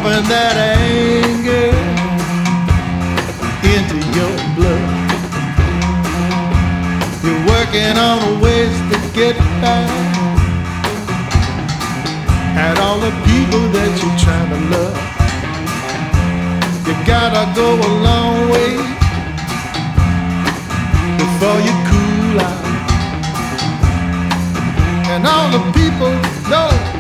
pumping that anger into your blood. You're working on ways to get back at all the people that you're trying to love. You gotta go a long way before you cool out. And all the people know